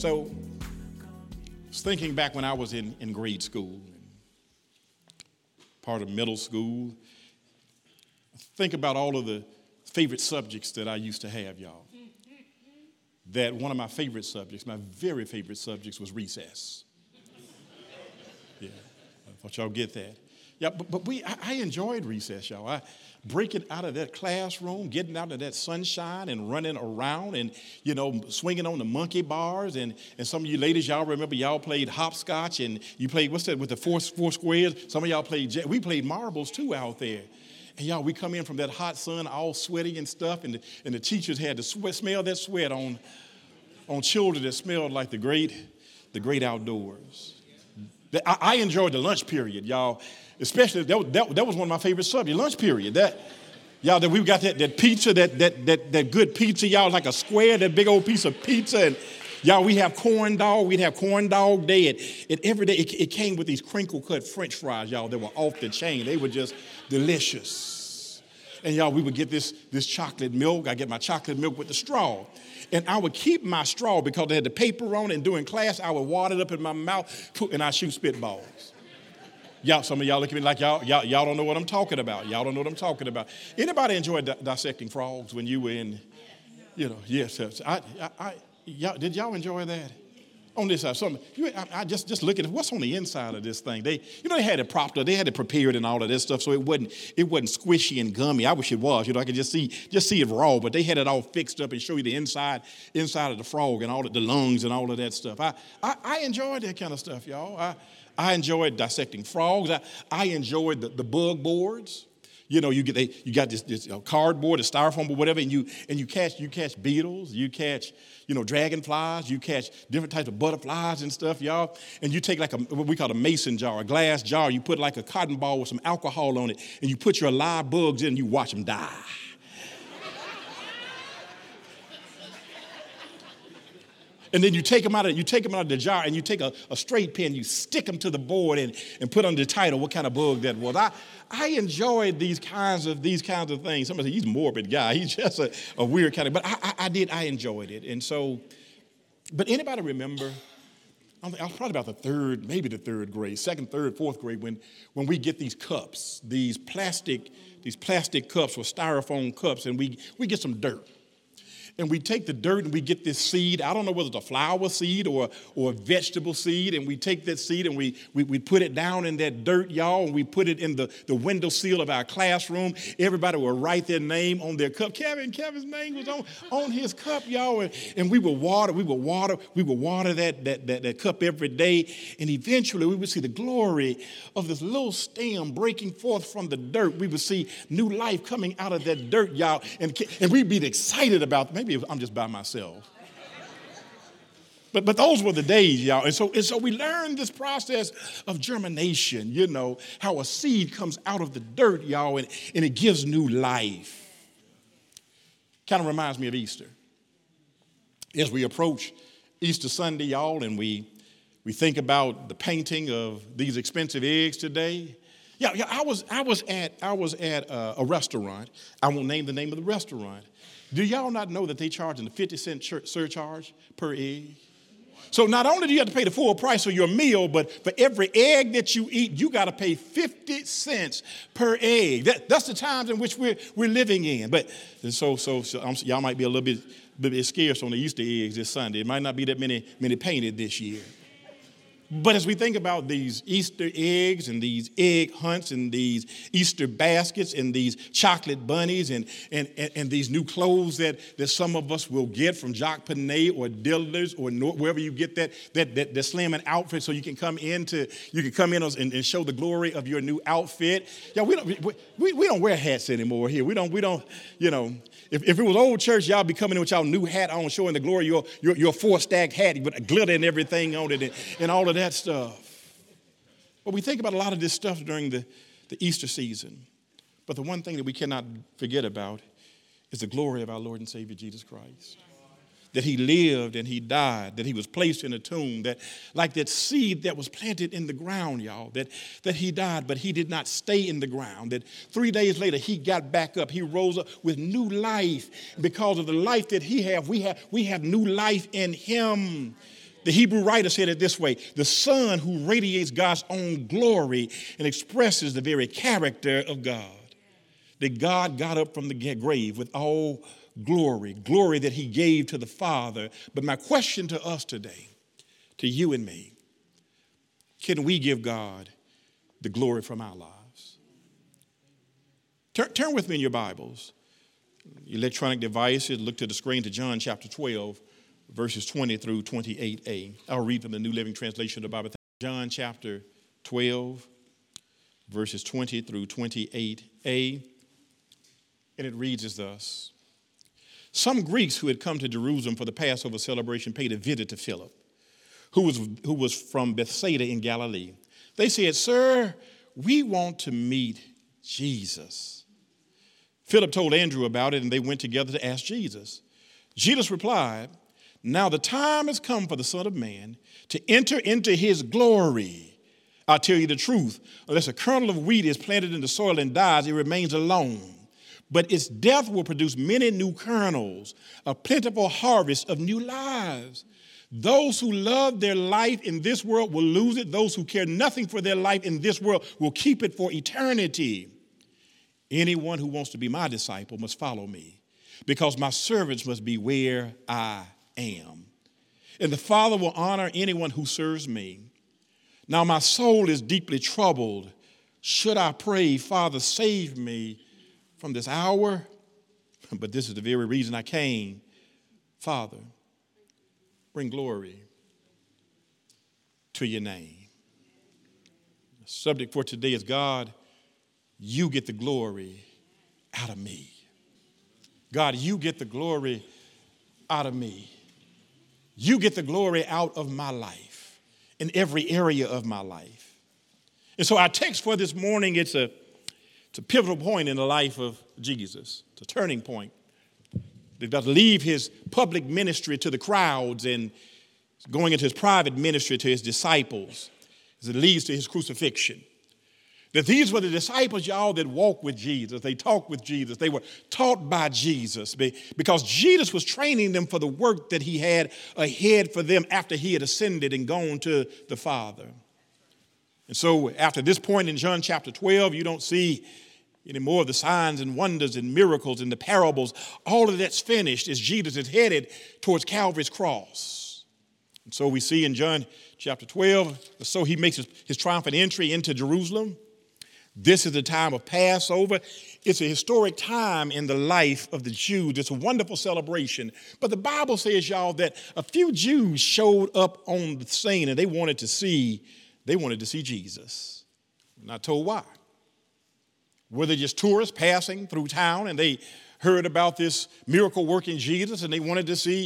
So I was thinking back when I was in grade school, part of middle school. Think about all of the favorite subjects that I used to have, y'all. That one of my favorite subjects, my very favorite subjects, was recess. Yeah, I thought y'all get that. Yeah, but I enjoyed recess, y'all. I breaking out of that classroom, getting out of that sunshine and running around and, swinging on the monkey bars. And some of you ladies, y'all remember y'all played hopscotch and you played, what's that, with the four squares? Some of y'all we played marbles too out there. And y'all, we come in from that hot sun all sweaty and stuff, and the teachers had to smell that sweat on children that smelled like the great outdoors. I enjoyed the lunch period, y'all. Especially that was one of my favorite subjects, lunch period. That we got that pizza, that good pizza, y'all, like a square, that big old piece of pizza, and y'all, we have corn dog. We'd have corn dog day, and every day it came with these crinkle cut French fries, y'all. They were off the chain. They were just delicious. And y'all, we would get this chocolate milk. I get my chocolate milk with the straw. And I would keep my straw because they had the paper on it, and during class, I would water it up in my mouth, and I'd shoot spitballs. Y'all, some of y'all look at me like y'all don't know what I'm talking about. Y'all don't know what I'm talking about. Anybody enjoy dissecting frogs when you were in, yes. Did y'all enjoy that? On this side, I just look at what's on the inside of this thing. They had it propped up, they had it prepared and all of this stuff, so it wasn't squishy and gummy. I wish it was. I could just see it raw, but they had it all fixed up and show you the inside of the frog and all of the lungs and all of that stuff. I enjoyed that kind of stuff, y'all. I enjoyed dissecting frogs. I enjoyed the bug boards. You got this cardboard, a styrofoam, or whatever, and you catch beetles, you catch dragonflies, you catch different types of butterflies and stuff, y'all. And you take like what we call a mason jar, a glass jar. You put like a cotton ball with some alcohol on it, and you put your live bugs in, and you watch them die. And then you take them out of the jar, and you take a straight pen, you stick them to the board and put on the title what kind of bug that was. I enjoyed these kinds of things. Somebody said, he's a morbid guy. He's just a weird kind of, but I enjoyed it. And so, but anybody remember, I was probably about the third grade, second, third, fourth grade, when we get these cups, these plastic cups or styrofoam cups, and we get some dirt. And we take the dirt and we get this seed. I don't know whether it's a flower seed or a vegetable seed. And we take that seed and we put it down in that dirt, y'all. And we put it in the window sill of our classroom. Everybody will write their name on their cup. Kevin's name was on his cup, y'all. And we would water that cup every day. And eventually we would see the glory of this little stem breaking forth from the dirt. We would see new life coming out of that dirt, y'all. And we'd be excited about it. Maybe I'm just by myself. But those were the days, y'all. And so we learned this process of germination, how a seed comes out of the dirt, y'all, and it gives new life. Kind of reminds me of Easter. As we approach Easter Sunday, y'all, and we think about the painting of these expensive eggs today. Yeah, I was at a restaurant. I won't name the name of the restaurant. Do y'all not know that they charge a 50-cent surcharge per egg? So not only do you have to pay the full price of your meal, but for every egg that you eat, you got to pay 50 cents per egg. That's the times in which we're living in. But so y'all might be a little bit scarce on the Easter eggs this Sunday. It might not be that many painted this year. But as we think about these Easter eggs and these egg hunts and these Easter baskets and these chocolate bunnies and these new clothes that some of us will get from Jacques Panay or Dillard's or wherever you get that slamming outfit, so you can come in and show the glory of your new outfit. Yeah, we don't wear hats anymore here. We don't. If it was old church, y'all be coming in with y'all new hat on, showing the glory of your four-stacked hat with glitter and everything on it and all of that stuff. But we think about a lot of this stuff during the Easter season. But the one thing that we cannot forget about is the glory of our Lord and Savior Jesus Christ. That he lived and he died, that he was placed in a tomb, that like that seed that was planted in the ground, y'all, that he died, but he did not stay in the ground, that 3 days later he got back up, he rose up with new life. Because of the life that he had, we have new life in him. The Hebrew writer said it this way: the Son who radiates God's own glory and expresses the very character of God. That God got up from the grave with all glory that he gave to the Father. But my question to us today, to you and me, can we give God the glory from our lives? Turn with me in your Bibles, electronic devices, look to the screen, to John chapter 12, verses 20 through 28a. I'll read from the New Living Translation of the Bible. John chapter 12, verses 20 through 28a. And it reads as thus: Some Greeks who had come to Jerusalem for the Passover celebration paid a visit to Philip, who was from Bethsaida in Galilee. They said, "Sir, we want to meet Jesus." Philip told Andrew about it, and they went together to ask Jesus. Jesus replied, "Now the time has come for the Son of Man to enter into his glory. I'll tell you the truth, unless a kernel of wheat is planted in the soil and dies, it remains alone. But its death will produce many new kernels, a plentiful harvest of new lives. Those who love their life in this world will lose it. Those who care nothing for their life in this world will keep it for eternity. Anyone who wants to be my disciple must follow me, because my servants must be where I am. And the Father will honor anyone who serves me. Now my soul is deeply troubled. Should I pray, Father, save me from this hour? But this is the very reason I came. Father, bring glory to your name." The subject for today is, God, you get the glory out of me. God, you get the glory out of me. You get the glory out of my life, in every area of my life. And so our text for this morning, it's a pivotal point in the life of Jesus. It's a turning point. He's got to leave his public ministry to the crowds and going into his private ministry to his disciples as it leads to his crucifixion. That these were the disciples, y'all, that walked with Jesus. They talked with Jesus. They were taught by Jesus because Jesus was training them for the work that he had ahead for them after he had ascended and gone to the Father. And so after this point in John chapter 12, you don't see any more of the signs and wonders and miracles and the parables. All of that's finished as Jesus is headed towards Calvary's cross. And so we see in John chapter 12, so he makes his triumphant entry into Jerusalem. This is the time of Passover. It's a historic time in the life of the Jews. It's a wonderful celebration. But the Bible says, y'all, that a few Jews showed up on the scene and they wanted to see Jesus. I'm not told why. Were they just tourists passing through town and they heard about this miracle working Jesus and they wanted to see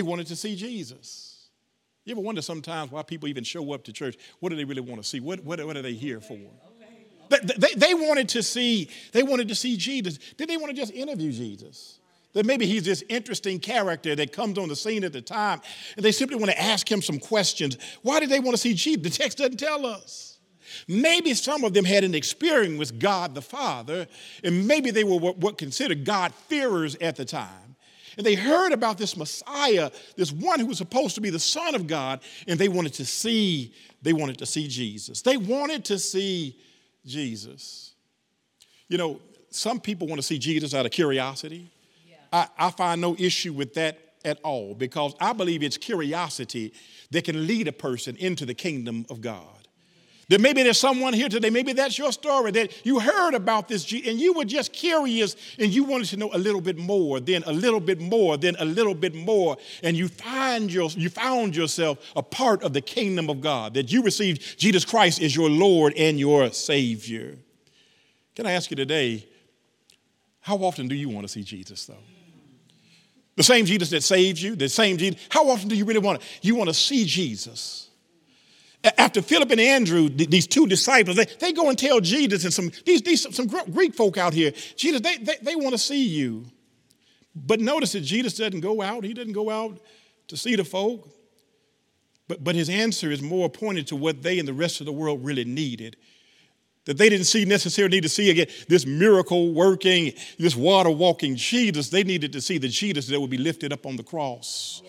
Jesus? You ever wonder sometimes why people even show up to church? What do they really want to see? What are they here for? They wanted to see Jesus. Did they want to just interview Jesus? That maybe he's this interesting character that comes on the scene at the time, and they simply want to ask him some questions. Why did they want to see Jesus? The text doesn't tell us. Maybe some of them had an experience with God the Father, and maybe they were what considered God-fearers at the time. And they heard about this Messiah, this one who was supposed to be the Son of God, and they wanted to see Jesus. They wanted to see Jesus. You know, some people want to see Jesus out of curiosity. Yeah. I find no issue with that at all, because I believe it's curiosity that can lead a person into the kingdom of God. That maybe there's someone here today, maybe that's your story, that you heard about this and you were just curious and you wanted to know a little bit more, then a little bit more, then a little bit more, and you found yourself a part of the kingdom of God, that you received Jesus Christ as your Lord and your Savior. Can I ask you today, how often do you want to see Jesus, though? The same Jesus that saved you, the same Jesus, how often do you really want to? You want to see Jesus. After Philip and Andrew, these two disciples, they go and tell Jesus and some Greek folk out here, Jesus, they want to see you. But notice that Jesus doesn't go out. He doesn't go out to see the folk. But his answer is more pointed to what they and the rest of the world really needed. That they didn't necessarily need to see again this miracle working, this water walking Jesus. They needed to see the Jesus that would be lifted up on the cross. Yeah.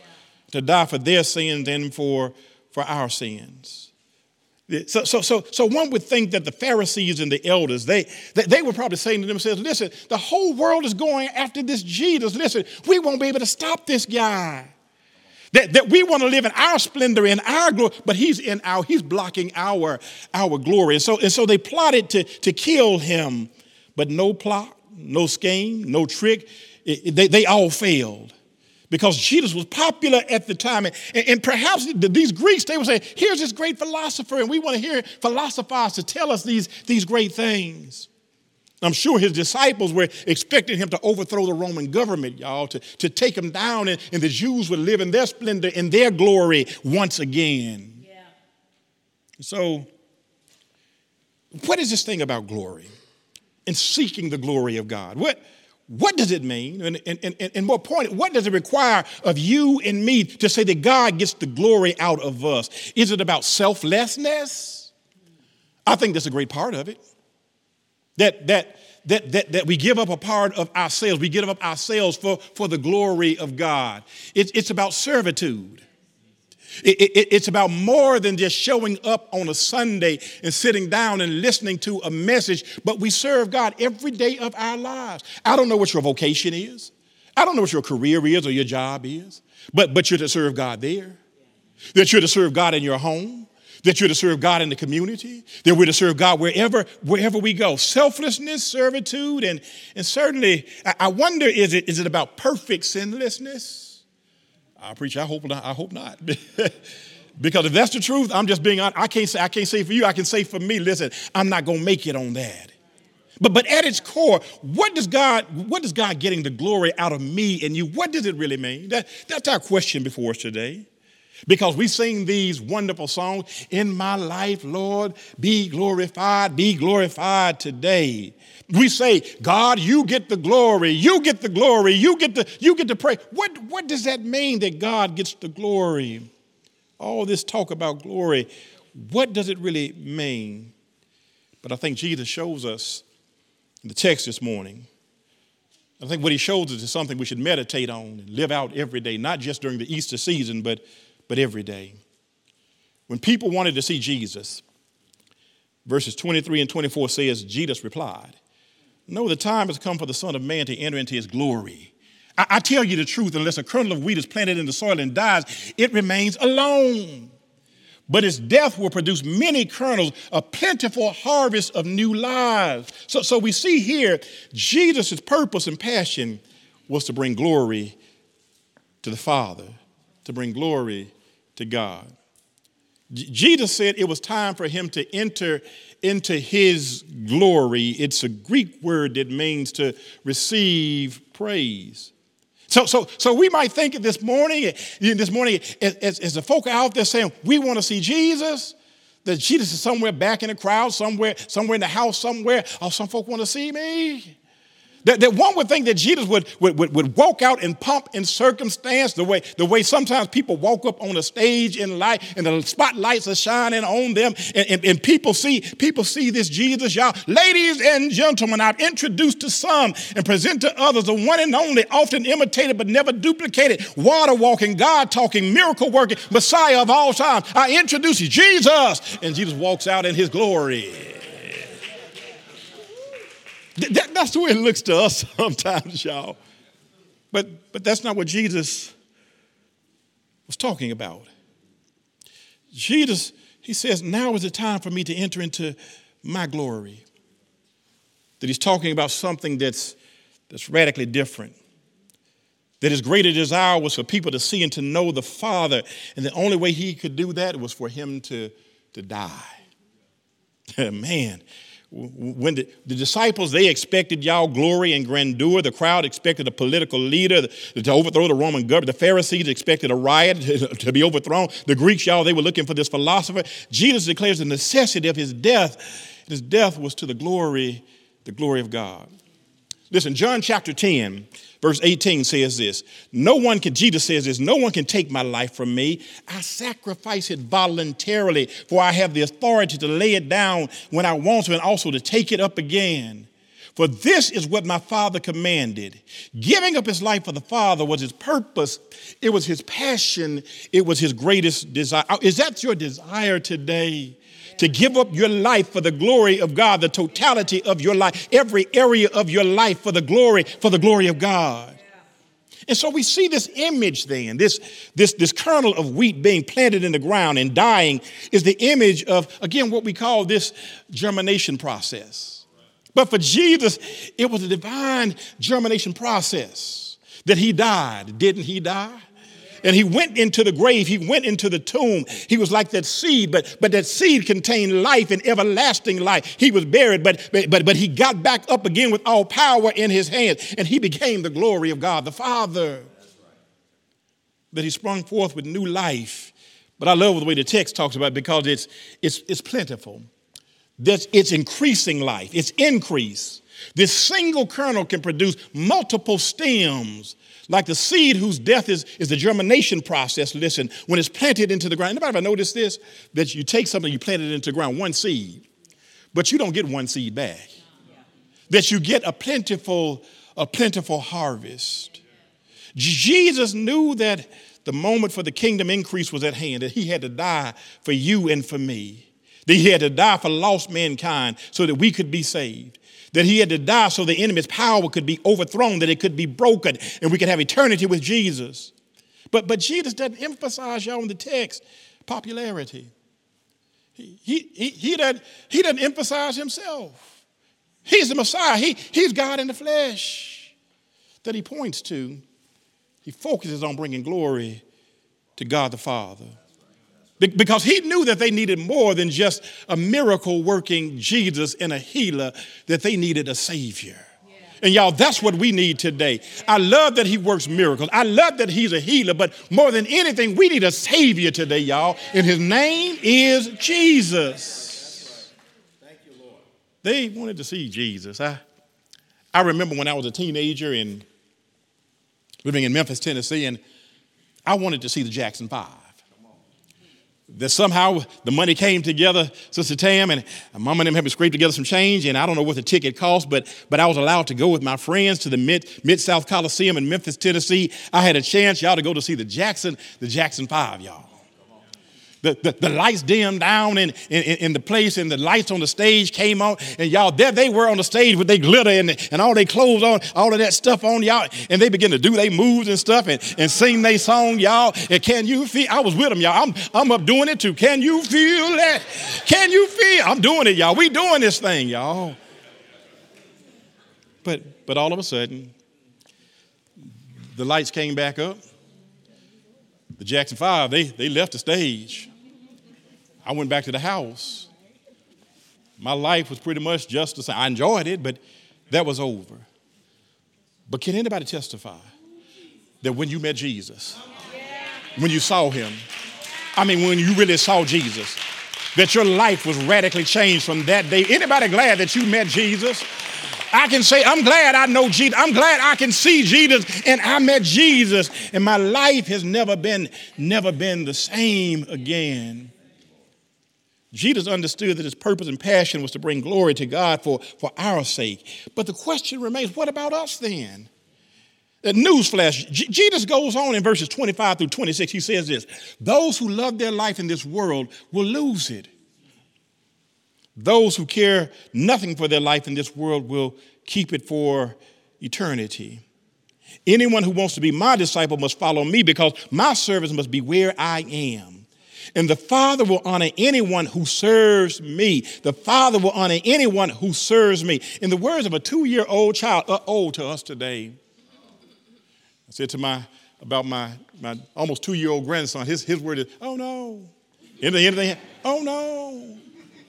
to die for their sins and for our sins. So one would think that the Pharisees and the elders, they were probably saying to themselves, listen, the whole world is going after this Jesus. Listen, we won't be able to stop this guy. That we want to live in our splendor, in our glory, but he's blocking our glory. And so they plotted to kill him, but no plot, no scheme, no trick. They all failed because Jesus was popular at the time. And perhaps these Greeks, they would say, here's this great philosopher, and we want to hear philosophers to tell us these great things. I'm sure his disciples were expecting him to overthrow the Roman government, y'all, to take him down, and the Jews would live in their splendor, in their glory once again. Yeah. So, what is this thing about glory and seeking the glory of God? What does it mean? And more point, what does it require of you and me to say that God gets the glory out of us? Is it about selflessness? I think that's a great part of it. That we give up a part of ourselves. We give up ourselves for the glory of God. It's about servitude. It's about more than just showing up on a Sunday and sitting down and listening to a message, but we serve God every day of our lives. I don't know what your vocation is. I don't know what your career is or your job is, but you're to serve God there. That you're to serve God in your home. That you're to serve God in the community, that we're to serve God wherever we go. Selflessness, servitude, and certainly, I wonder, is it about perfect sinlessness? I hope not. Because if that's the truth, I'm just being honest. I can't say for you, I can say for me, listen, I'm not going to make it on that. But at its core, what does God getting the glory out of me and you, what does it really mean? That's our question before us today. Because we sing these wonderful songs, in my life, Lord, be glorified today. We say, God, you get the glory, you get the glory, you get the praise. What does that mean that God gets the glory? All this talk about glory, what does it really mean? But I think Jesus shows us in the text this morning. I think what he shows us is something we should meditate on and live out every day, not just during the Easter season, but every day. When people wanted to see Jesus, verses 23 and 24 says, Jesus replied, no, the time has come for the Son of Man to enter into his glory. I tell you the truth, unless a kernel of wheat is planted in the soil and dies, it remains alone. But its death will produce many kernels, a plentiful harvest of new lives. So we see here, Jesus' purpose and passion was to bring glory to the Father, to bring glory to God. Jesus said it was time for him to enter into his glory. It's a Greek word that means to receive praise. So we might think this morning, as the folk out there saying, we want to see Jesus, that Jesus is somewhere back in the crowd, somewhere in the house somewhere. Oh, some folk want to see me. That one would think that Jesus would walk out in pomp and circumstance, the way sometimes people walk up on a stage in light and the spotlights are shining on them, and people see this Jesus, y'all. Ladies and gentlemen, I've introduced to some and present to others the one and only, often imitated but never duplicated, water walking, God talking, miracle working, Messiah of all time. I introduce you, Jesus, and Jesus walks out in his glory. That's the way it looks to us sometimes, y'all. But that's not what Jesus was talking about. Jesus, he says, now is the time for me to enter into my glory. That he's talking about something that's radically different. That his greater desire was for people to see and to know the Father. And the only way he could do that was for him to die. Man. When the disciples, they expected y'all glory and grandeur. The crowd expected a political leader to overthrow the Roman government. The Pharisees expected a riot to be overthrown. The Greeks, y'all, they were looking for this philosopher. Jesus declares the necessity of his death. His death was to the glory of God. Listen, John chapter 10, verse 18 says this. Jesus says this, no one can take my life from me. I sacrifice it voluntarily, for I have the authority to lay it down when I want to and also to take it up again. For this is what my Father commanded. Giving up his life for the Father was his purpose. It was his passion. It was his greatest desire. Is that your desire today? To give up your life for the glory of God, the totality of your life, every area of your life for the glory of God. And so we see this image then, this kernel of wheat being planted in the ground and dying is the image of, again, what we call this germination process. But for Jesus, it was a divine germination process that he died. Didn't he die? And he went into the grave. He went into the tomb. He was like that seed, but that seed contained life and everlasting life. He was buried, but he got back up again with all power in his hands, and he became the glory of God the Father. That he sprung forth with new life. But I love the way the text talks about it because it's plentiful. It's increasing life. It's increase. This single kernel can produce multiple stems. Like the seed whose death is the germination process. Listen, when it's planted into the ground. Anybody ever noticed this? That you take something, you plant it into the ground, one seed, but you don't get one seed back. That you get a plentiful harvest. Jesus knew that the moment for the kingdom increase was at hand, that he had to die for you and for me. That he had to die for lost mankind so that we could be saved. That he had to die so the enemy's power could be overthrown, that it could be broken, and we could have eternity with Jesus. But Jesus doesn't emphasize, y'all, in the text, popularity. He doesn't emphasize himself. He's the Messiah. He's God in the flesh that he points to. He focuses on bringing glory to God the Father. Because he knew that they needed more than just a miracle-working Jesus and a healer, that they needed a Savior. Yeah. And y'all, that's what we need today. I love that he works miracles. I love that he's a healer, but more than anything, we need a Savior today, y'all. And his name is Jesus. Thank you, Lord. They wanted to see Jesus. I remember when I was a teenager and living in Memphis, Tennessee, and I wanted to see the Jackson 5. That somehow the money came together, Sister Tam, and Mama and them had to scrape together some change, and I don't know what the ticket cost, but I was allowed to go with my friends to the Mid-South Coliseum in Memphis, Tennessee. I had a chance, y'all, to go to see the Jackson 5, y'all. The lights dimmed down in the place, and the lights on the stage came on, and y'all, there they were on the stage with their glitter and all their clothes on, all of that stuff on, y'all, and they began to do their moves and stuff and sing their song, y'all. And can you feel? I was with them, y'all. I'm up doing it too. Can you feel that? Can you feel? I'm doing it, y'all. We doing this thing, y'all. But all of a sudden, the lights came back up. The Jackson 5, they left the stage. I went back to the house. My life was pretty much just the same. I enjoyed it, but that was over. But can anybody testify that when you met Jesus, when you saw him, when you really saw Jesus, that your life was radically changed from that day? Anybody glad that you met Jesus? I can say, I'm glad I know Jesus. I'm glad I can see Jesus, and I met Jesus, and my life has never been the same again. Jesus understood that his purpose and passion was to bring glory to God for our sake. But the question remains, what about us then? The newsflash, Jesus goes on in verses 25 through 26. He says this: those who love their life in this world will lose it. Those who care nothing for their life in this world will keep it for eternity. Anyone who wants to be my disciple must follow me, because my service must be where I am. And the Father will honor anyone who serves me. The Father will honor anyone who serves me. In the words of a 2-year-old child, old to us today, I said to about my almost 2-year-old grandson, his word is, oh no. Anything, oh no.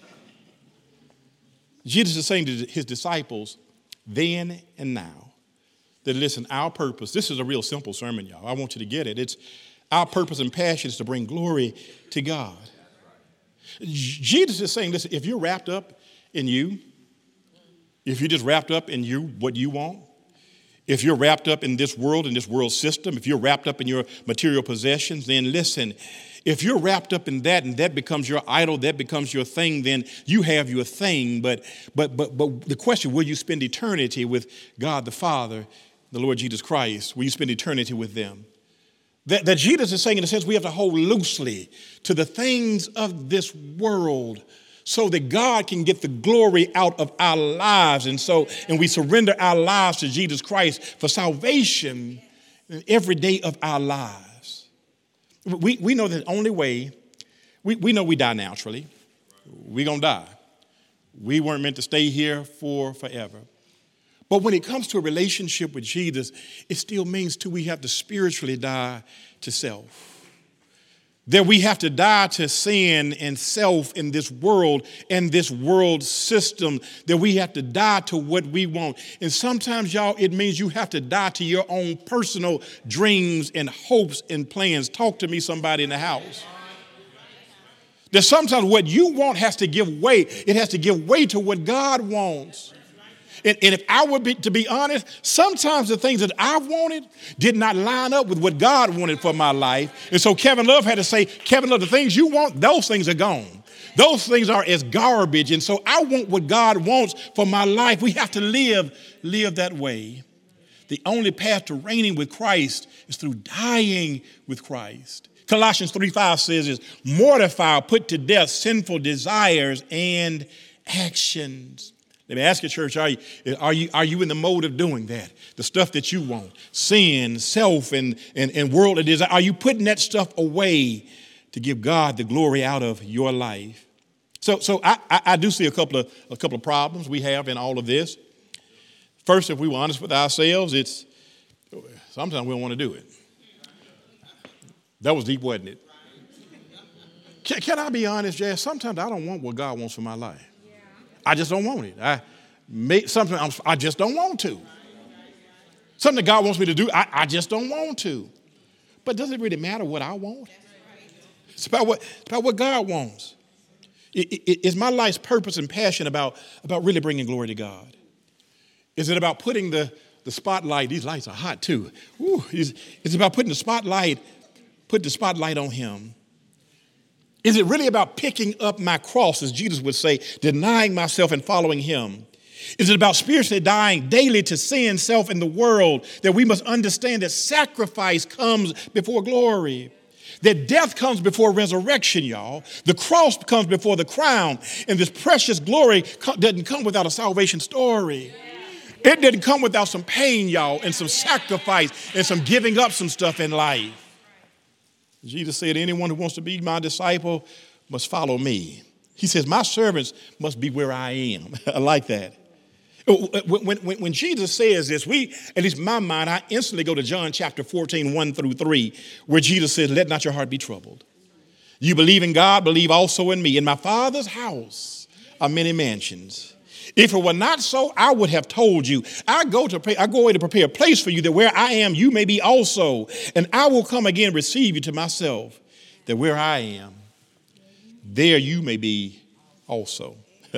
Jesus is saying to his disciples then and now that, listen, our purpose, this is a real simple sermon, y'all. I want you to get it. It's our purpose and passion is to bring glory to God. Jesus is saying, listen, if you're wrapped up in you, if you're just wrapped up in you, what you want, if you're wrapped up in this world system, if you're wrapped up in your material possessions, then listen, if you're wrapped up in that and that becomes your idol, that becomes your thing, then you have your thing. But the question, will you spend eternity with God the Father, the Lord Jesus Christ? Will you spend eternity with them? That Jesus is saying, in a sense, we have to hold loosely to the things of this world so that God can get the glory out of our lives. And we surrender our lives to Jesus Christ for salvation in every day of our lives. We know the only way, we know we die naturally. We're going to die. We weren't meant to stay here forever. But when it comes to a relationship with Jesus, it still means, too, we have to spiritually die to self. That we have to die to sin and self in this world and this world system. That we have to die to what we want. And sometimes, y'all, it means you have to die to your own personal dreams and hopes and plans. Talk to me, somebody in the house. That sometimes what you want has to give way. It has to give way to what God wants. And if I were to be honest, sometimes the things that I wanted did not line up with what God wanted for my life. And so Kevin Love had to say, Kevin Love, the things you want, those things are gone. Those things are as garbage. And so I want what God wants for my life. We have to live that way. The only path to reigning with Christ is through dying with Christ. Colossians 3:5 says is mortify, put to death sinful desires and actions. Let me ask you, church, are you in the mode of doing that? The stuff that you want, sin, self, and worldly desire. Are you putting that stuff away to give God the glory out of your life? So I do see a couple of problems we have in all of this. First, if we were honest with ourselves, it's sometimes we don't want to do it. That was deep, wasn't it? Can I be honest, Jazz? Sometimes I don't want what God wants for my life. I just don't want it. Sometimes I just don't want to. Something that God wants me to do, I just don't want to. But does it really matter what I want? It's about what God wants. Is my life's purpose and passion about really bringing glory to God? Is it about putting the spotlight? These lights are hot too. Ooh, it's about putting the spotlight on Him. Is it really about picking up my cross, as Jesus would say, denying myself and following Him? Is it about spiritually dying daily to sin, self, and the world? That we must understand that sacrifice comes before glory. That death comes before resurrection, y'all. The cross comes before the crown. And this precious glory doesn't come without a salvation story. It didn't come without some pain, y'all, and some sacrifice and some giving up some stuff in life. Jesus said, anyone who wants to be my disciple must follow me. He says, my servants must be where I am. I like that. When Jesus says this, at least in my mind, I instantly go to John chapter 14, 1-3, where Jesus says, let not your heart be troubled. You believe in God, believe also in me. In my Father's house are many mansions. If it were not so, I would have told you. I go away to prepare a place for you, that where I am, you may be also. And I will come again, receive you to myself, that where I am, there you may be also.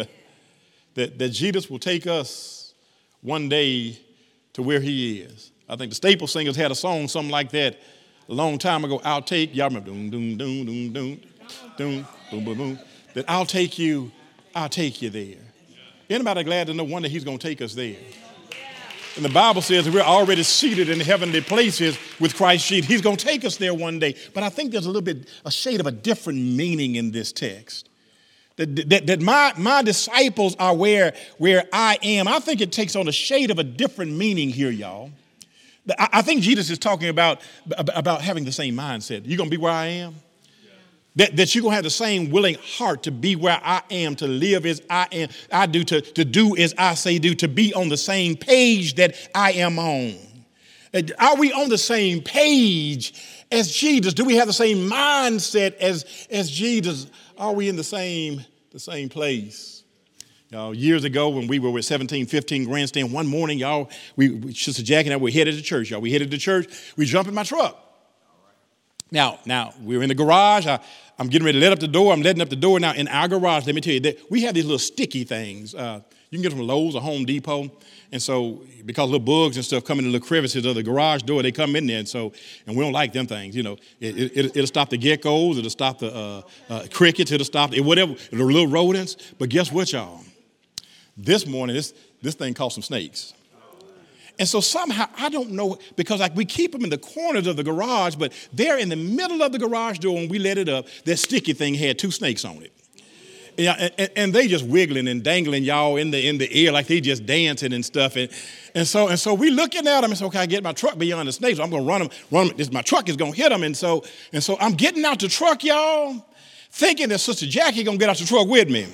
that Jesus will take us one day to where He is. I think the Staple Singers had a song, something like that, a long time ago. I'll take, y'all remember, doom, doom, doom, doom, doom, doom, boom, boom, boom. That I'll take you there. Anybody glad to know one day He's going to take us there? And the Bible says that we're already seated in heavenly places with Christ Jesus. He's going to take us there one day. But I think there's a shade of a different meaning in this text. That my disciples are where I am. I think it takes on a shade of a different meaning here, y'all. I think Jesus is talking about having the same mindset. You're going to be where I am? That you're going to have the same willing heart to be where I am, to live as I am, I do, to do as I say do, to be on the same page that I am on. Are we on the same page as Jesus? Do we have the same mindset as Jesus? Are we in the same place? Years ago when we were with 1715 Grandstand, one morning, y'all, Sister Jackie and I were headed to church, y'all. We headed to church. We jumped in my truck. Now, we're in the garage. I'm getting ready to let up the door. I'm letting up the door. Now, in our garage, let me tell you, that we have these little sticky things. You can get them from Lowe's or Home Depot. And so because little bugs and stuff come in the little crevices of the garage door, they come in there. And we don't like them things. You know, it'll stop the geckos. It'll stop the crickets. It'll stop whatever, the little rodents. But guess what, y'all? This morning, this thing caught some snakes. And so somehow, I don't know, because like we keep them in the corners of the garage, but they're in the middle of the garage door when we let it up. That sticky thing had 2 snakes on it. Yeah, and they just wiggling and dangling y'all in the air like they just dancing and stuff. And so we looking at them and so, okay, I get my truck beyond the snakes. So I'm going to run them. My truck is going to hit them. And so I'm getting out the truck, y'all, thinking that Sister Jackie going to get out the truck with me.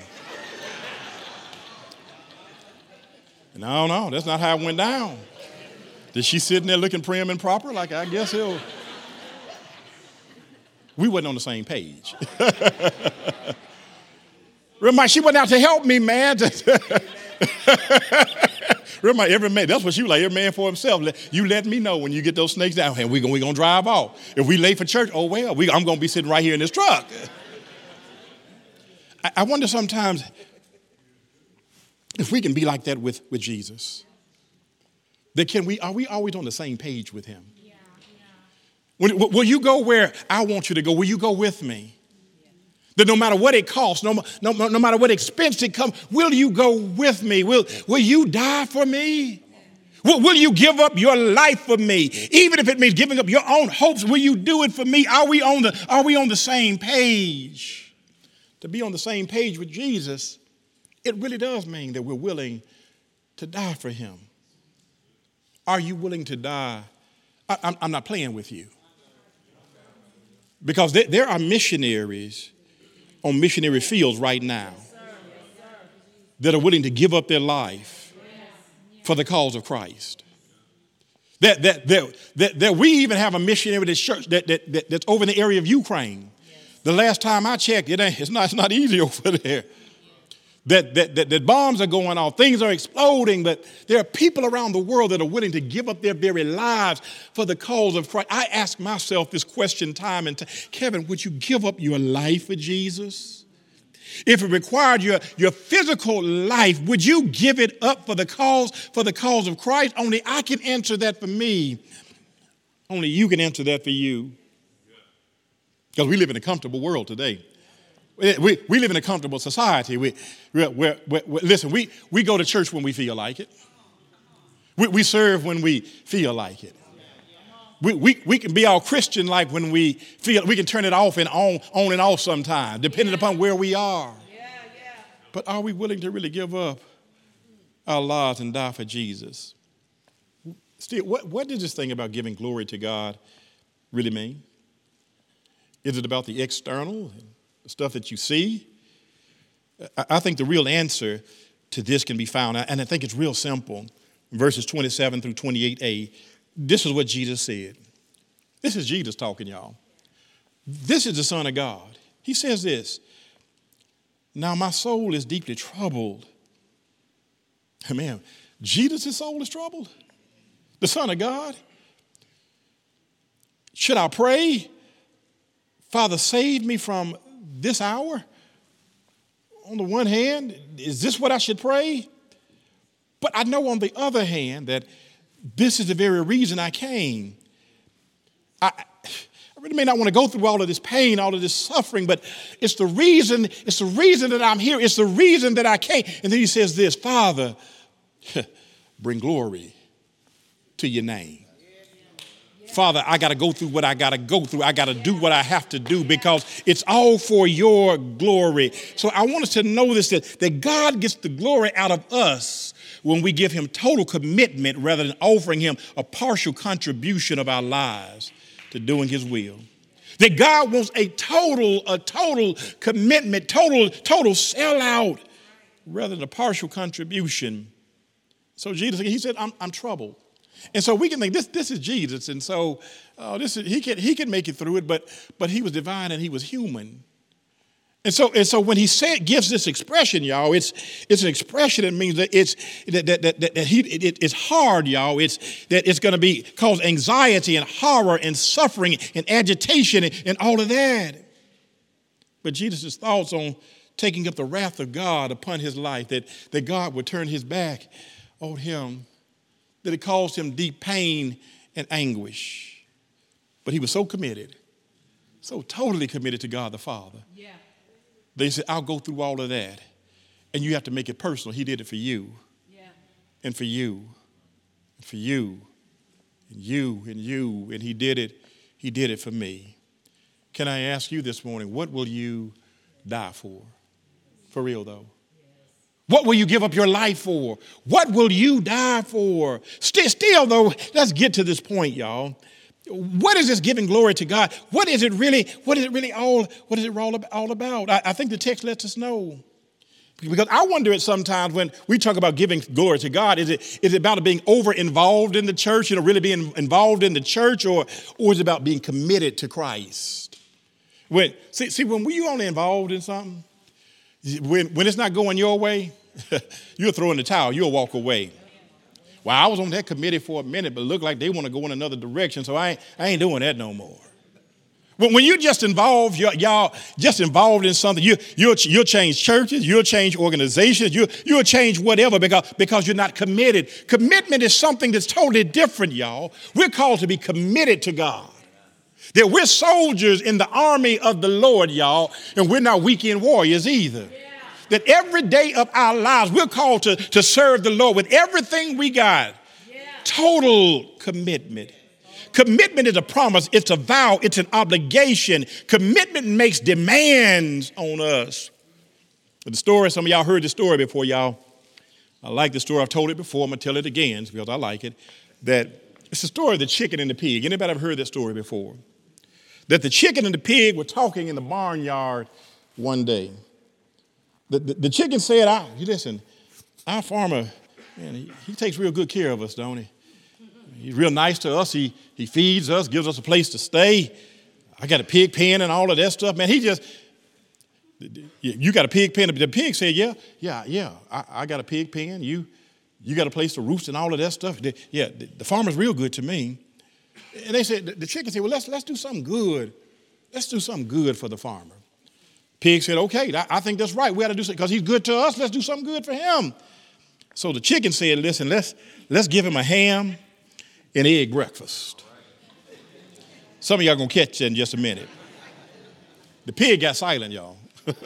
No, that's not how it went down. Is she sitting there looking prim and proper? Like, I guess we wasn't on the same page. Remember, she went out to help me, man. Remember, every man, that's what she was like, every man for himself. You let me know when you get those snakes down, and we're going to drive off. If we late for church, oh, well, I'm going to be sitting right here in this truck. I wonder sometimes if we can be like that with Jesus. That are we always on the same page with him? Yeah. Will you go where I want you to go? Will you go with me? Yeah. That no matter what it costs, no matter what expense it comes, will you go with me? Will you die for me? Will you give up your life for me? Even if it means giving up your own hopes, will you do it for me? Are we on the same page? To be on the same page with Jesus, it really does mean that we're willing to die for him. Are you willing to die? I'm not playing with you. Because there are missionaries on missionary fields right now that are willing to give up their life for the cause of Christ. That we even have a missionary that's over in the area of Ukraine. The last time I checked, it's not easy over there. That bombs are going off, things are exploding, but there are people around the world that are willing to give up their very lives for the cause of Christ. I ask myself this question time and time, Kevin, would you give up your life for Jesus? If it required your physical life, would you give it up for the cause of Christ? Only I can answer that for me. Only you can answer that for you. Because we live in a comfortable world today. We live in a comfortable society. Listen, we go to church when we feel like it. We serve when we feel like it. We can be all Christian-like when we feel. We can turn it off and on and off sometimes, depending upon where we are. But are we willing to really give up our lives and die for Jesus? Still, what does this thing about giving glory to God really mean? Is it about the external? The stuff that you see? I think the real answer to this can be found, and I think it's real simple. Verses 27 through 28a, this is what Jesus said. This is Jesus talking, y'all. This is the Son of God. He says this, now my soul is deeply troubled. Man, Jesus' soul is troubled? The Son of God? Should I pray, Father, save me from this hour? On the one hand, is this what I should pray? But I know on the other hand that this is the very reason I came. I really may not want to go through all of this pain, all of this suffering, but it's the reason that I'm here. It's the reason that I came. And then he says this, Father, bring glory to your name. Father, I got to go through what I got to go through. I got to do what I have to do because it's all for your glory. So I want us to know this, that God gets the glory out of us when we give him total commitment rather than offering him a partial contribution of our lives to doing his will. That God wants a total commitment, total sellout rather than a partial contribution. So Jesus, he said, I'm troubled. And so we can think this is Jesus, and so he can make it through it, but he was divine and he was human. And so when he gives this expression, y'all, it's an expression that means that it's hard, y'all. It's going to cause anxiety and horror and suffering and agitation and all of that. But Jesus' thoughts on taking up the wrath of God upon his life, that God would turn his back on him, that it caused him deep pain and anguish. But he was so committed, so totally committed to God the Father. Yeah. They said, I'll go through all of that. And you have to make it personal. He did it for you. Yeah. And for you. And for you. And you. And you. And he did it. He did it for me. Can I ask you this morning, what will you die for? For real, though. What will you give up your life for? What will you die for? Still, though, let's get to this point, y'all. What is this giving glory to God? What is it really all about? I think the text lets us know. Because I wonder it sometimes when we talk about giving glory to God, is it about being over involved in the church, really being involved in the church, or is it about being committed to Christ? When you only involved in something, when it's not going your way, you'll throw in the towel, you'll walk away. Well, I was on that committee for a minute, but it looked like they want to go in another direction, so I ain't doing that no more. When you're just involved, y'all just involved in something, you'll change churches, you'll change organizations, you'll change whatever because you're not committed. Commitment is something that's totally different, y'all. We're called to be committed to God. That we're soldiers in the army of the Lord, y'all, and we're not weekend warriors either. Yeah. That every day of our lives, we're called to serve the Lord with everything we got. Yeah. Total commitment. Commitment is a promise. It's a vow. It's an obligation. Commitment makes demands on us. But the story, some of y'all heard the story before, y'all. I like the story. I've told it before. I'm going to tell it again because I like it. That it's the story of the chicken and the pig. Anybody ever heard that story before? That the chicken and the pig were talking in the barnyard one day. The chicken said, listen, our farmer, man, he takes real good care of us, don't he? He's real nice to us. He feeds us, gives us a place to stay. I got a pig pen and all of that stuff. Man, you got a pig pen? The pig said, yeah, I got a pig pen. You got a place to roost and all of that stuff. The farmer's real good to me. And they said, the chicken said, well, let's do something good. Let's do something good for the farmer. Pig said, okay, I think that's right. We got to do something because he's good to us. Let's do something good for him. So the chicken said, listen, let's give him a ham and egg breakfast. Some of y'all going to catch that in just a minute. The pig got silent, y'all.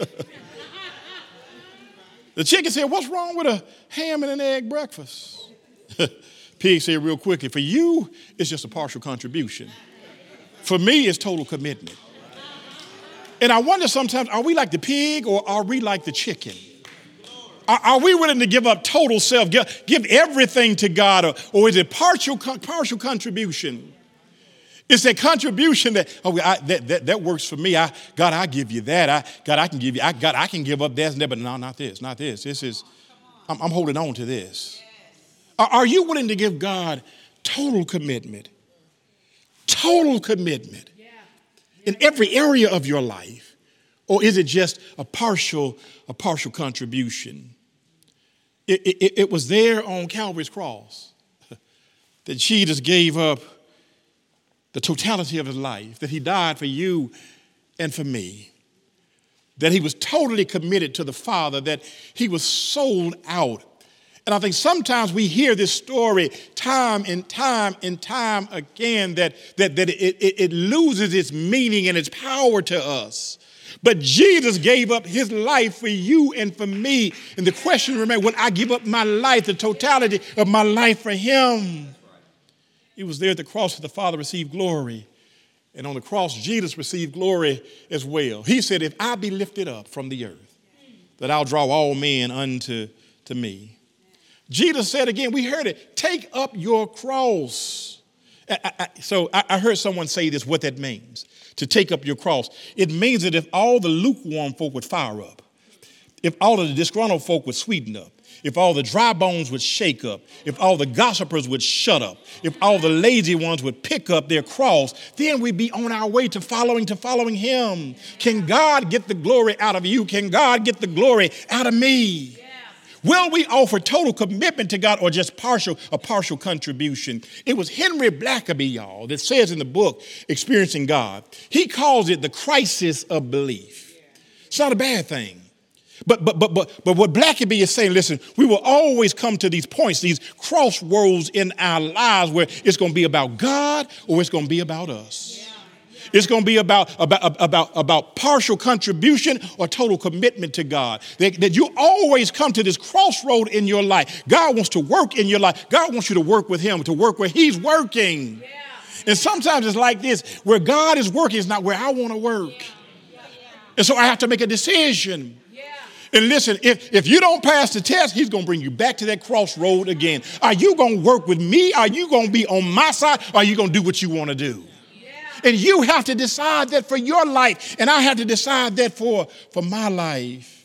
The chicken said, what's wrong with a ham and an egg breakfast? Pig said real quickly, for you, it's just a partial contribution. For me, it's total commitment. And I wonder sometimes, are we like the pig or are we like the chicken? Are we willing to give up total self, give everything to God, or is it partial contribution? It's that contribution that works for me. God, I give you that. God, I can give you. God, I can give up that and that, but no, not this. This is, I'm holding on to this. Are you willing to give God total commitment? Total commitment in every area of your life, or is it just a partial contribution? It was there on Calvary's cross that Jesus gave up the totality of his life, that he died for you and for me, that he was totally committed to the Father, that he was sold out. And I think sometimes we hear this story time and time again that it loses its meaning and its power to us. But Jesus gave up his life for you and for me. And the question remains, when I give up my life, the totality of my life for him, it was there at the cross that the Father received glory. And on the cross, Jesus received glory as well. He said, if I be lifted up from the earth, that I'll draw all men unto me. Jesus said again, we heard it, take up your cross. So I heard someone say this, what that means, to take up your cross. It means that if all the lukewarm folk would fire up, if all of the disgruntled folk would sweeten up, if all the dry bones would shake up, if all the gossipers would shut up, if all the lazy ones would pick up their cross, then we'd be on our way to following him. Can God get the glory out of you? Can God get the glory out of me? Will we offer total commitment to God or just a partial contribution? It was Henry Blackaby, y'all, that says in the book, Experiencing God, he calls it the crisis of belief. It's not a bad thing. But what Blackaby is saying, listen, we will always come to these points, these crossroads in our lives where it's going to be about God or it's going to be about us. It's going to be about partial contribution or total commitment to God. That you always come to this crossroad in your life. God wants to work in your life. God wants you to work with him, to work where he's working. Yeah. And sometimes it's like this, where God is working is not where I want to work. Yeah. And so I have to make a decision. Yeah. And listen, if you don't pass the test, he's going to bring you back to that crossroad again. Are you going to work with me? Are you going to be on my side? Or are you going to do what you want to do? And you have to decide that for your life. And I have to decide that for my life.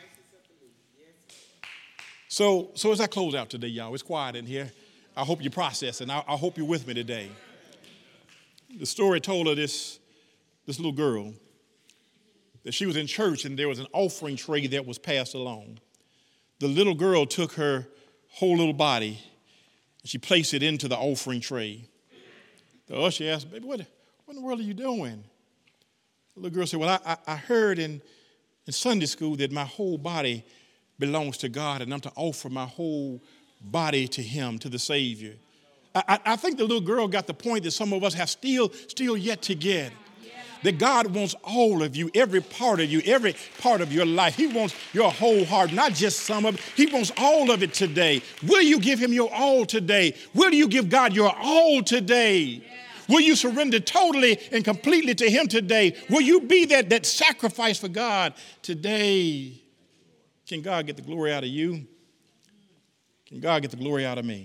So as I close out today, y'all, it's quiet in here. I hope you process, and I hope you're with me today. The story told of this little girl, that she was in church and there was an offering tray that was passed along. The little girl took her whole little body and she placed it into the offering tray. The usher asked, baby, what in the world are you doing? The little girl said, well, I heard in Sunday school that my whole body belongs to God and I'm to offer my whole body to him, to the Savior. I think the little girl got the point that some of us have still yet to get. That God wants all of you, every part of you, every part of your life. He wants your whole heart, not just some of it. He wants all of it today. Will you give him your all today? Will you give God your all today? Will you surrender totally and completely to him today? Will you be that sacrifice for God today? Can God get the glory out of you? Can God get the glory out of me?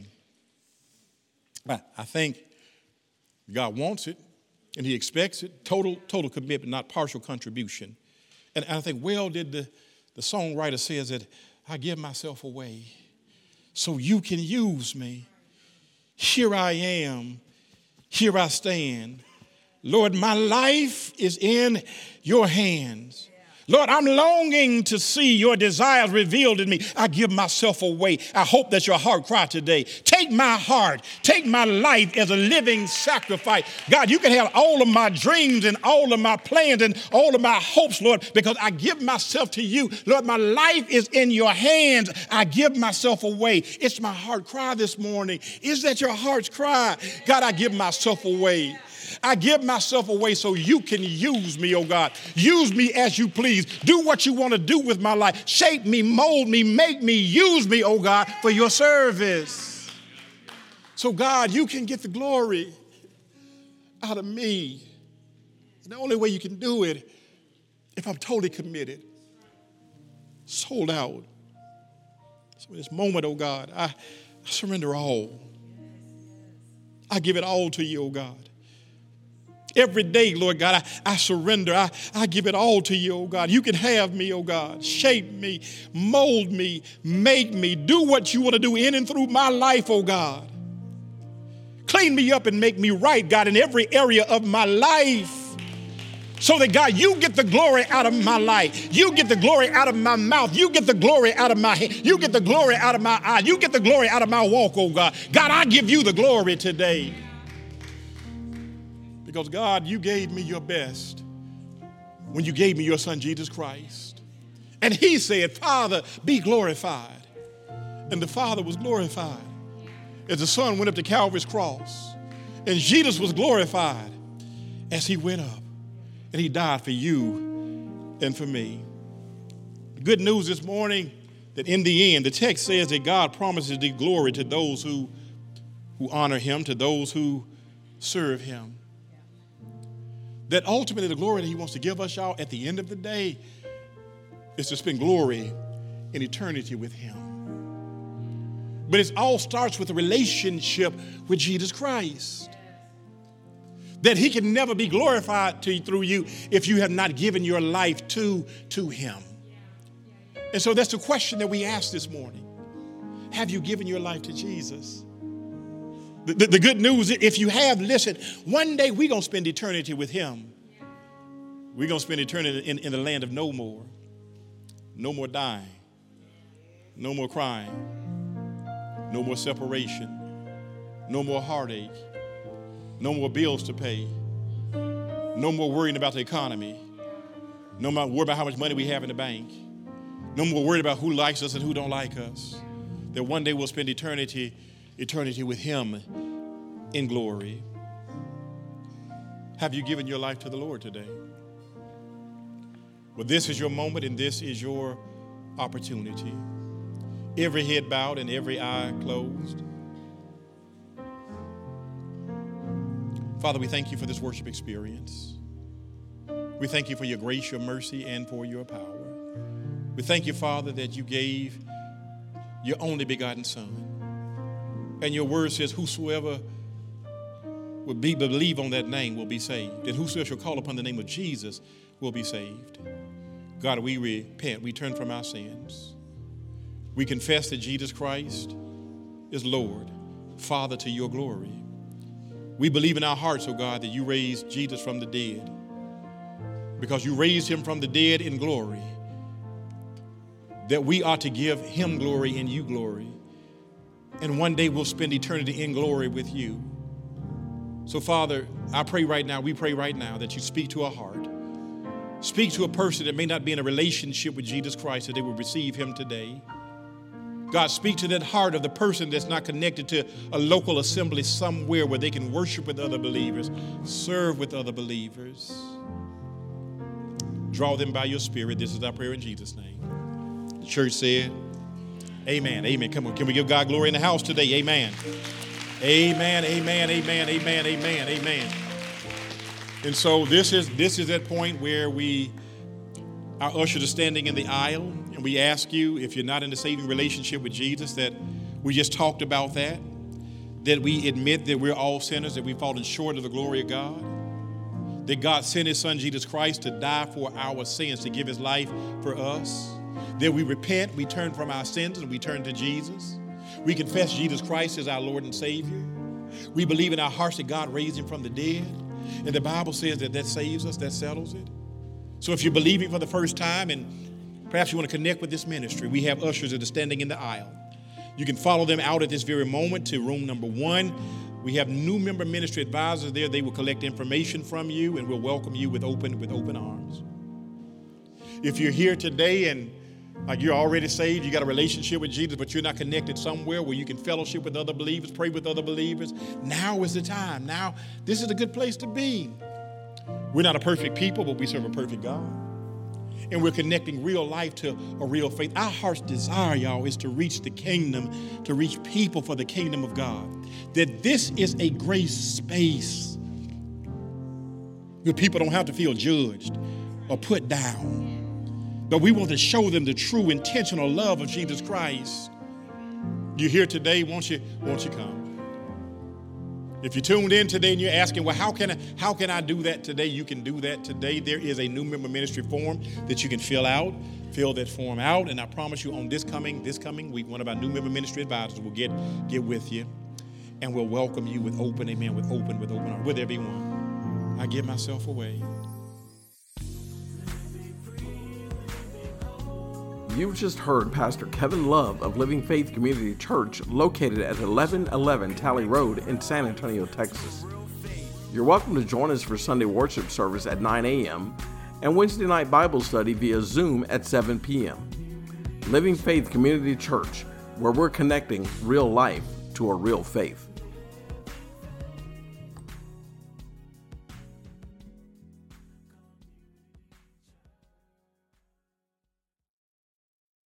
I think God wants it. And he expects it, total commitment, not partial contribution. And I think, well, did the songwriter says that I give myself away so you can use me. Here I am, here I stand. Lord, my life is in your hands. Lord, I'm longing to see your desires revealed in me. I give myself away. I hope that's your heart cry today. Take my heart, take my life as a living sacrifice. God, you can have all of my dreams and all of my plans and all of my hopes, Lord, because I give myself to you. Lord, my life is in your hands. I give myself away. It's my heart cry this morning. Is that your heart's cry? God, I give myself away. I give myself away so you can use me, oh God. Use me as you please. Do what you want to do with my life. Shape me, mold me, make me, use me, oh God, for your service. So God, you can get the glory out of me. And the only way you can do it, if I'm totally committed, sold out. So in this moment, oh God, I surrender all. I give it all to you, oh God. Every day, Lord God, I surrender. I give it all to you, oh God. You can have me, oh God. Shape me, mold me, make me. Do what you want to do in and through my life, oh God. Clean me up and make me right, God, in every area of my life. So that, God, you get the glory out of my life. You get the glory out of my mouth. You get the glory out of my head. You get the glory out of my eye. You get the glory out of my walk, oh God. God, I give you the glory today. Because, God, you gave me your best when you gave me your son, Jesus Christ. And he said, Father, be glorified. And the Father was glorified as the Son went up to Calvary's cross. And Jesus was glorified as he went up. And he died for you and for me. The good news this morning that in the end, the text says that God promises the glory to those who honor him, to those who serve him. That ultimately the glory that he wants to give us, y'all, at the end of the day is to spend glory in eternity with him. But it all starts with a relationship with Jesus Christ. That he can never be glorified through you if you have not given your life to him. And so that's the question that we ask this morning. Have you given your life to Jesus? The good news, if you have, listen, one day we're going to spend eternity with him. We're going to spend eternity in the land of no more. No more dying. No more crying. No more separation. No more heartache. No more bills to pay. No more worrying about the economy. No more worrying about how much money we have in the bank. No more worried about who likes us and who don't like us. That one day we'll spend eternity with him in glory. Have you given your life to the Lord today? Well, this is your moment and this is your opportunity. Every head bowed and every eye closed. Father, we thank you for this worship experience. We thank you for your grace, your mercy, and for your power. We thank you, Father, that you gave your only begotten Son. And your word says, whosoever would believe on that name will be saved. And whosoever shall call upon the name of Jesus will be saved. God, we repent. We turn from our sins. We confess that Jesus Christ is Lord, Father, to your glory. We believe in our hearts, oh God, that you raised Jesus from the dead. Because you raised him from the dead in glory, that we ought to give him glory and you glory. And one day we'll spend eternity in glory with you. So, Father, I pray right now, we pray right now that you speak to our heart. Speak to a person that may not be in a relationship with Jesus Christ, that they will receive him today. God, speak to that heart of the person that's not connected to a local assembly somewhere where they can worship with other believers, serve with other believers. Draw them by your Spirit. This is our prayer in Jesus' name. The church said, amen, amen. Come on, can we give God glory in the house today? Amen. Amen, amen, amen, amen, amen, amen. And so this is that point where our ushers are standing in the aisle, and we ask you, if you're not in a saving relationship with Jesus, that we just talked about that we admit that we're all sinners, that we've fallen short of the glory of God, that God sent his Son, Jesus Christ, to die for our sins, to give his life for us, that we repent, we turn from our sins, and we turn to Jesus. We confess Jesus Christ as our Lord and Savior. We believe in our hearts that God raised him from the dead. And the Bible says that saves us, that settles it. So if you're believing for the first time and perhaps you want to connect with this ministry, we have ushers that are standing in the aisle. You can follow them out at this very moment to room number 1. We have new member ministry advisors there. They will collect information from you and will welcome you with open arms. If you're here today and like you're already saved, you got a relationship with Jesus, but you're not connected somewhere where you can fellowship with other believers, pray with other believers, now is the time. Now, this is a good place to be. We're not a perfect people, but we serve a perfect God. And we're connecting real life to a real faith. Our heart's desire, y'all, is to reach the kingdom, to reach people for the kingdom of God. That this is a grace space where people don't have to feel judged or put down. But we want to show them the true intentional love of Jesus Christ. You're here today, won't you come? If you tuned in today and you're asking, well, how can I do that today? You can do that today. There is a new member ministry form that you can fill out. Fill that form out, and I promise you on this coming week, one of our new member ministry advisors will get with you, and we'll welcome you with open arms, with everyone. I give myself away. You've just heard Pastor Kevin Love of Living Faith Community Church, located at 1111 Talley Road in San Antonio, Texas. You're welcome to join us for Sunday worship service at 9 a.m. and Wednesday night Bible study via Zoom at 7 p.m. Living Faith Community Church, where we're connecting real life to a real faith.